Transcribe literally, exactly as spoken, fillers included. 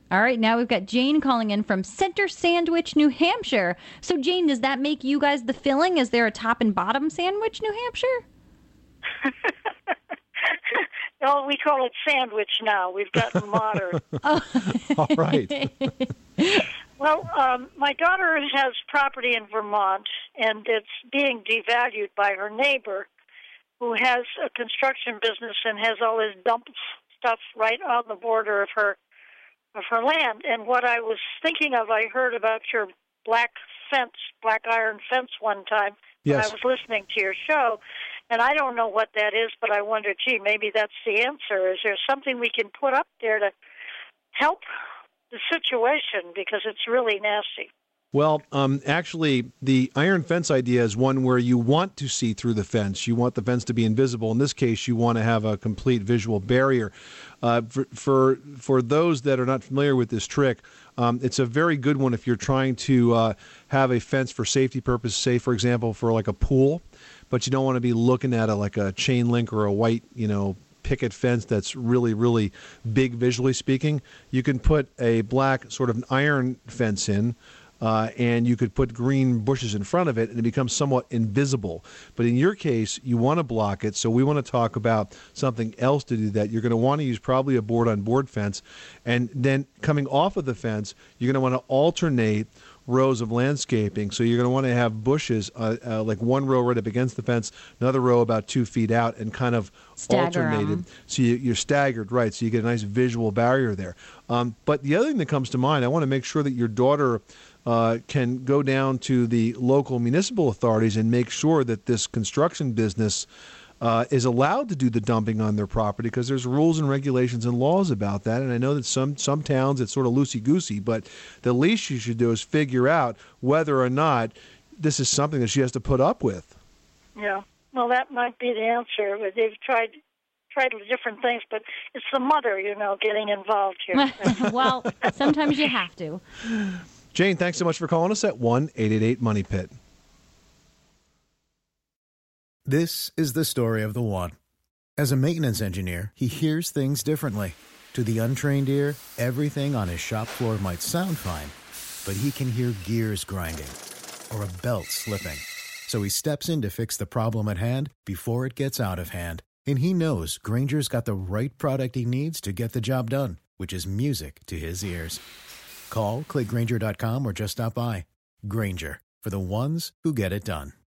All right, now we've got Jane calling in from Center Sandwich, New Hampshire. So, Jane, does that make you guys the filling? Is there a top and bottom sandwich, New Hampshire? No, we call it sandwich now. We've gotten modern. Oh. All right. Well, um, my daughter has property in Vermont, and it's being devalued by her neighbor, who has a construction business and has all this dump stuff right on the border of her of her land. And what I was thinking of, I heard about your black fence, black iron fence one time when Yes. I was listening to your show. And I don't know what that is, but I wonder, gee, maybe that's the answer. Is there something we can put up there to help the situation, because it's really nasty? Well, um, actually, the iron fence idea is one where you want to see through the fence. You want the fence to be invisible. In this case, you want to have a complete visual barrier. Uh, for, for for those that are not familiar with this trick, um, it's a very good one if you're trying to uh, have a fence for safety purposes, say, for example, for like a pool, but you don't want to be looking at a, like a chain link or a white, you know, picket fence that's really, really big visually speaking. You can put a black sort of iron fence in, Uh, and you could put green bushes in front of it, and it becomes somewhat invisible. But in your case, you want to block it, so we want to talk about something else to do that. You're going to want to use probably a board-on-board fence, and then coming off of the fence, you're going to want to alternate rows of landscaping. So you're going to want to have bushes, uh, uh, like one row right up against the fence, another row about two feet out, and kind of Stagger alternated. 'em. So you, you're staggered, right? So you get a nice visual barrier there. Um, but the other thing that comes to mind, I want to make sure that your daughter uh, can go down to the local municipal authorities and make sure that this construction business uh, is allowed to do the dumping on their property, because there's rules and regulations and laws about that. And I know that some, some towns it's sort of loosey-goosey, but the least you should do is figure out whether or not this is something that she has to put up with. Yeah. Well, that might be the answer. But they've tried tried different things, but it's the mother, you know, getting involved here. Well, sometimes you have to. Jane, thanks so much for calling us at one eight eight eight money pit. This is the story of the one. As a maintenance engineer, he hears things differently. To the untrained ear, everything on his shop floor might sound fine, but he can hear gears grinding or a belt slipping. So he steps in to fix the problem at hand before it gets out of hand. And he knows Granger's got the right product he needs to get the job done, which is music to his ears. Call, click Granger dot com, or just stop by. Granger, for the ones who get it done.